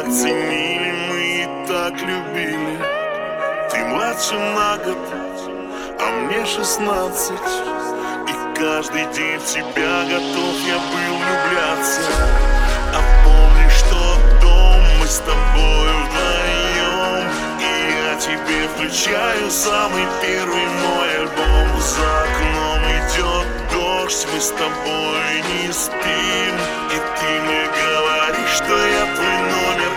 ценили, мы и так любили. Ты младше на год, а мне 16. И каждый день в тебя готов я был влюбляться. А помнишь тот дом, мы с тобой вдвоем, и я тебе включаю самый первый мой альбом. За окном идет дождь, мы с тобой не спим, и ты мне говоришь, что я твой номер